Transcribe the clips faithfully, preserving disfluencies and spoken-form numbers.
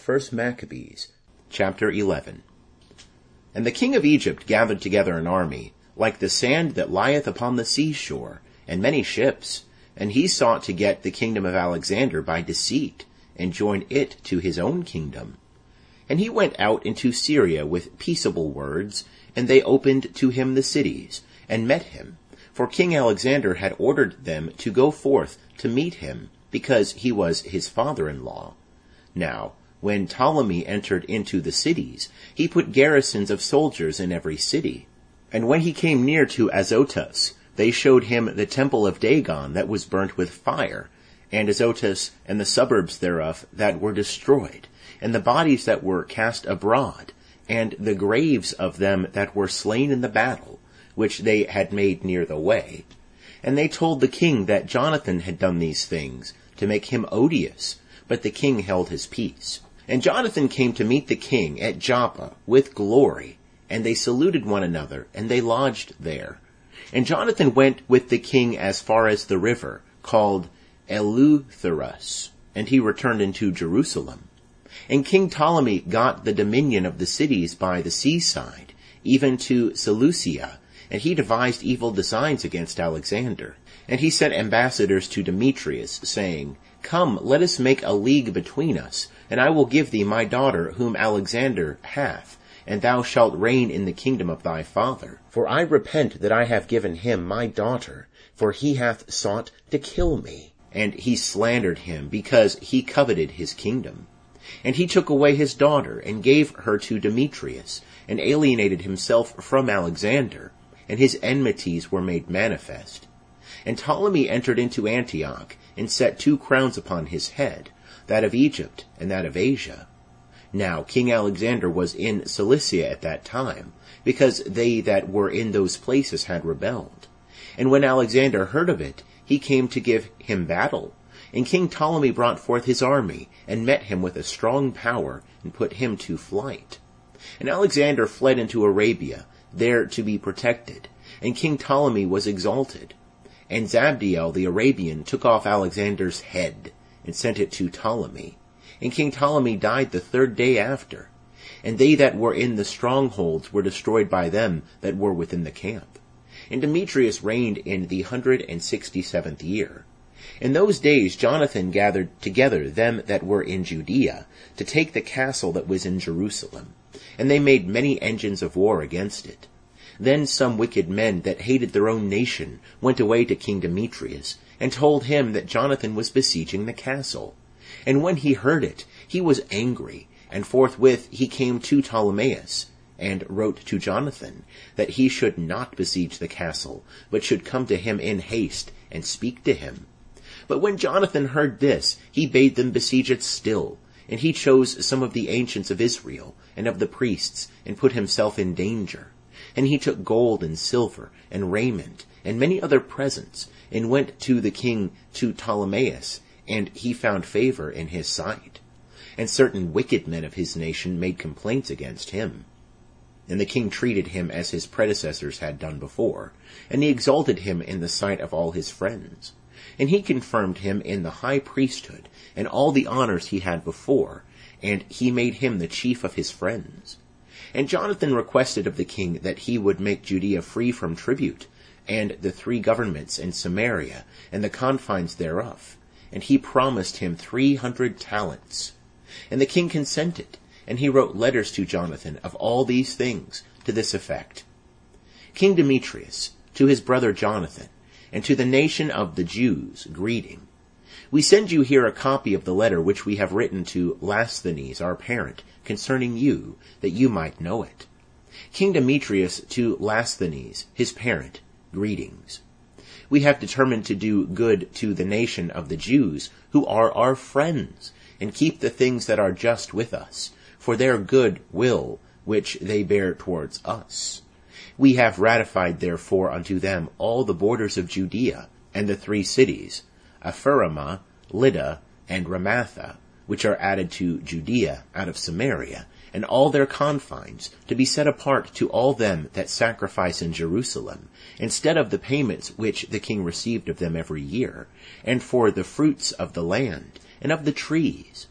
First Maccabees, chapter eleven. And the king of Egypt gathered together an army, like the sand that lieth upon the seashore, and many ships, and he sought to get the kingdom of Alexander by deceit, and join it to his own kingdom. And he went out into Syria with peaceable words, and they opened to him the cities, and met him. For King Alexander had ordered them to go forth to meet him, because he was his father-in-law. Now, when Ptolemy entered into the cities, he put garrisons of soldiers in every city. And when he came near to Azotus, they showed him the temple of Dagon that was burnt with fire, and Azotus and the suburbs thereof that were destroyed, and the bodies that were cast abroad, and the graves of them that were slain in the battle, which they had made near the way. And they told the king that Jonathan had done these things, to make him odious, but the king held his peace. And Jonathan came to meet the king at Joppa with glory, and they saluted one another, and they lodged there. And Jonathan went with the king as far as the river, called Eleutherus, and he returned into Jerusalem. And King Ptolemy got the dominion of the cities by the seaside, even to Seleucia, and he devised evil designs against Alexander. And he sent ambassadors to Demetrius, saying, Come, let us make a league between us, and I will give thee my daughter whom Alexander hath, and thou shalt reign in the kingdom of thy father. For I repent that I have given him my daughter, for he hath sought to kill me. And he slandered him, because he coveted his kingdom. And he took away his daughter, and gave her to Demetrius, and alienated himself from Alexander, and his enmities were made manifest. And Ptolemy entered into Antioch, and set two crowns upon his head, that of Egypt and that of Asia. Now King Alexander was in Cilicia at that time, because they that were in those places had rebelled. And when Alexander heard of it, he came to give him battle. And King Ptolemy brought forth his army, and met him with a strong power, and put him to flight. And Alexander fled into Arabia, there to be protected, and King Ptolemy was exalted. And Zabdiel the Arabian took off Alexander's head, and sent it to Ptolemy. And King Ptolemy died the third day after. And they that were in the strongholds were destroyed by them that were within the camp. And Demetrius reigned in the hundred and sixty-seventh year. In those days Jonathan gathered together them that were in Judea, to take the castle that was in Jerusalem. And they made many engines of war against it. Then some wicked men that hated their own nation went away to King Demetrius, and told him that Jonathan was besieging the castle. And when he heard it, he was angry, and forthwith he came to Ptolemais, and wrote to Jonathan, that he should not besiege the castle, but should come to him in haste, and speak to him. But when Jonathan heard this, he bade them besiege it still, and he chose some of the ancients of Israel, and of the priests, and put himself in danger. And he took gold and silver, and raiment, and many other presents, and went to the king to Ptolemais, and he found favor in his sight. And certain wicked men of his nation made complaints against him. And the king treated him as his predecessors had done before, and he exalted him in the sight of all his friends. And he confirmed him in the high priesthood, and all the honors he had before, and he made him the chief of his friends. And Jonathan requested of the king that he would make Judea free from tribute, and the three governments in Samaria, and the confines thereof. And he promised him three hundred talents. And the king consented, and he wrote letters to Jonathan of all these things, to this effect. King Demetrius, to his brother Jonathan, and to the nation of the Jews, greeting. We send you here a copy of the letter which we have written to Lasthenes, our parent, concerning you, that you might know it. King Demetrius to Lasthenes, his parent, greetings. We have determined to do good to the nation of the Jews, who are our friends, and keep the things that are just with us, for their good will which they bear towards us. We have ratified therefore unto them all the borders of Judea, and the three cities, Ephraimah, Lydda, and Ramatha, which are added to Judea out of Samaria, and all their confines, to be set apart to all them that sacrifice in Jerusalem, instead of the payments which the king received of them every year, and for the fruits of the land, and of the trees.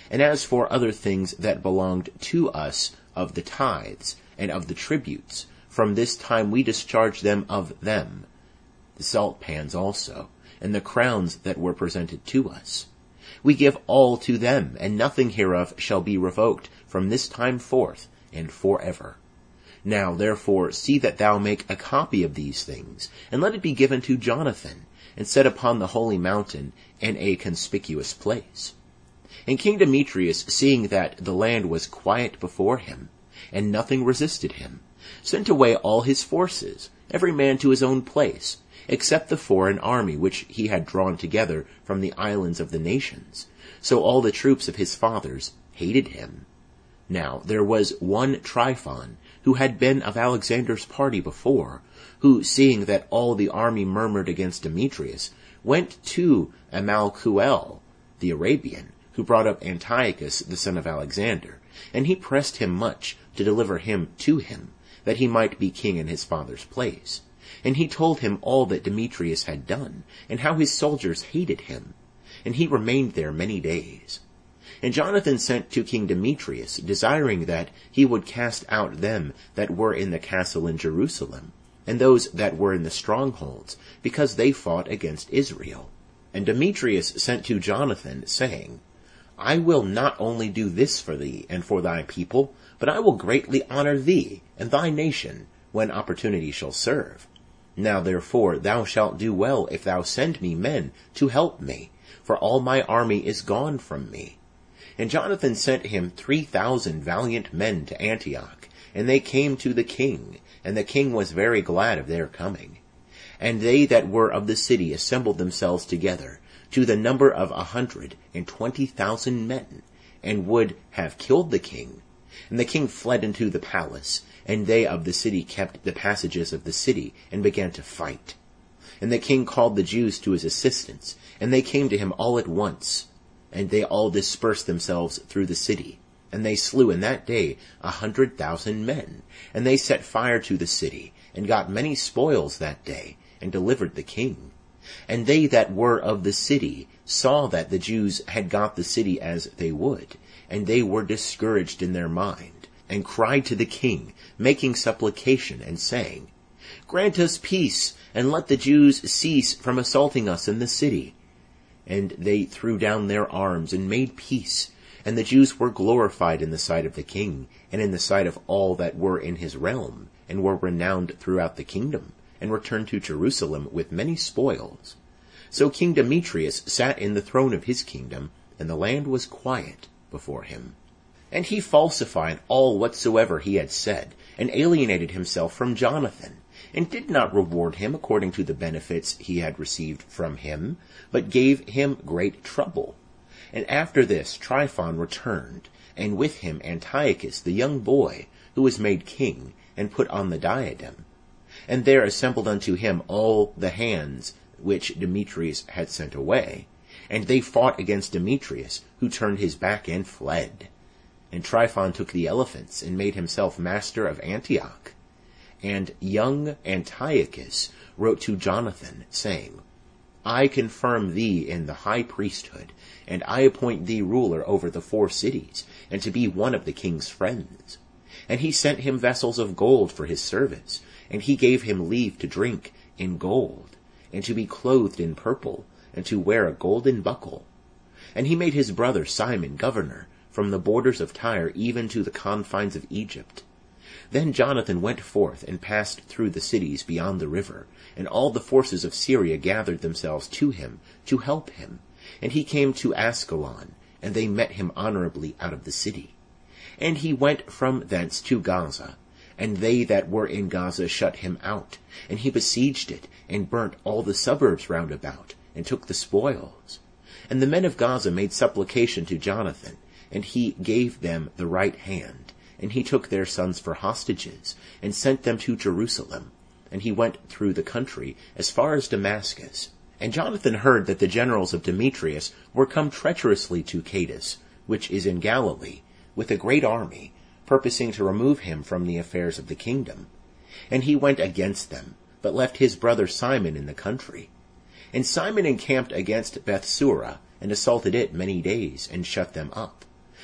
And as for other things that belonged to us of the tithes and of the tributes, from this time we discharged them of them, the salt pans also, and the crowns that were presented to us. We give all to them, and nothing hereof shall be revoked from this time forth and forever. Now therefore see that thou make a copy of these things, and let it be given to Jonathan, and set upon the holy mountain in a conspicuous place. And King Demetrius, seeing that the land was quiet before him, and nothing resisted him, sent away all his forces, every man to his own place, except the foreign army which he had drawn together from the islands of the nations. So all the troops of his fathers hated him. Now there was one Tryphon, who had been of Alexander's party before, who, seeing that all the army murmured against Demetrius, went to Amalkuel, the Arabian, who brought up Antiochus the son of Alexander, and he pressed him much to deliver him to him, that he might be king in his father's place. And he told him all that Demetrius had done, and how his soldiers hated him. And he remained there many days. And Jonathan sent to King Demetrius, desiring that he would cast out them that were in the castle in Jerusalem, and those that were in the strongholds, because they fought against Israel. And Demetrius sent to Jonathan, saying, I will not only do this for thee and for thy people, but I will greatly honor thee and thy nation, when opportunity shall serve. Now therefore thou shalt do well if thou send me men to help me, for all my army is gone from me. And Jonathan sent him three thousand valiant men to Antioch, and they came to the king, and the king was very glad of their coming. And they that were of the city assembled themselves together, to the number of a hundred and twenty thousand men, and would have killed the king. And the king fled into the palace, and they of the city kept the passages of the city, and began to fight. And the king called the Jews to his assistance, and they came to him all at once. And they all dispersed themselves through the city, and they slew in that day a hundred thousand men. And they set fire to the city, and got many spoils that day, and delivered the king. And they that were of the city saw that the Jews had got the city as they would, and they were discouraged in their mind, and cried to the king, making supplication, and saying, Grant us peace, and let the Jews cease from assaulting us in the city. And they threw down their arms and made peace, and the Jews were glorified in the sight of the king, and in the sight of all that were in his realm, and were renowned throughout the kingdom, and returned to Jerusalem with many spoils. So King Demetrius sat in the throne of his kingdom, and the land was quiet before him. And he falsified all whatsoever he had said, and alienated himself from Jonathan, and did not reward him according to the benefits he had received from him, but gave him great trouble. And after this Tryphon returned, and with him Antiochus the young boy, who was made king, and put on the diadem. And there assembled unto him all the hands which Demetrius had sent away, and they fought against Demetrius, who turned his back and fled. And Tryphon took the elephants, and made himself master of Antioch. And young Antiochus wrote to Jonathan, saying, I confirm thee in the high priesthood, and I appoint thee ruler over the four cities, and to be one of the king's friends. And he sent him vessels of gold for his service, and he gave him leave to drink in gold, and to be clothed in purple, and to wear a golden buckle. And he made his brother Simon governor, from the borders of Tyre even to the confines of Egypt. Then Jonathan went forth and passed through the cities beyond the river, and all the forces of Syria gathered themselves to him to help him. And he came to Askelon, and they met him honorably out of the city. And he went from thence to Gaza, and they that were in Gaza shut him out, and he besieged it, and burnt all the suburbs round about, and took the spoils. And the men of Gaza made supplication to Jonathan, and he gave them the right hand. And he took their sons for hostages, and sent them to Jerusalem. And he went through the country as far as Damascus. And Jonathan heard that the generals of Demetrius were come treacherously to Cades, which is in Galilee, with a great army, purposing to remove him from the affairs of the kingdom. And he went against them, but left his brother Simon in the country. And Simon encamped against Bethsura, and assaulted it many days, and shut them up.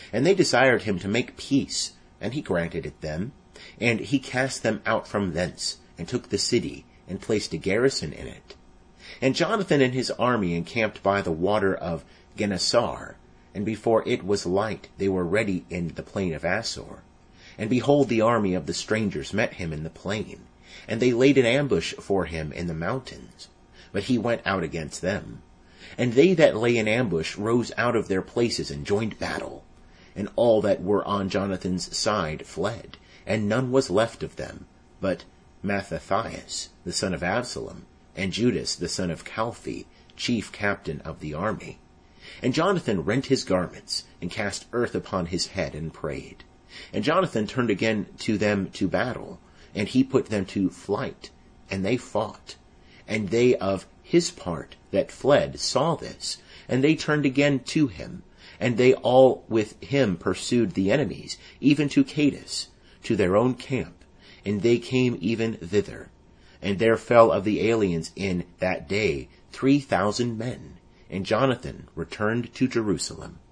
And they desired him to make peace, and he granted it them. And he cast them out from thence, and took the city, and placed a garrison in it. And Jonathan and his army encamped by the water of Gennesar, and before it was light they were ready in the plain of Asor. And behold, the army of the strangers met him in the plain, and they laid an ambush for him in the mountains. But he went out against them. And they that lay in ambush rose out of their places and joined battle. And all that were on Jonathan's side fled, and none was left of them, but Mattathias, the son of Absalom, and Judas, the son of Calphi, chief captain of the army. And Jonathan rent his garments, and cast earth upon his head, and prayed. And Jonathan turned again to them to battle, and he put them to flight, and they fought. And they of his part that fled saw this, and they turned again to him, and they all with him pursued the enemies, even to Cades, to their own camp, and they came even thither. And there fell of the aliens in that day three thousand men. And Jonathan returned to Jerusalem.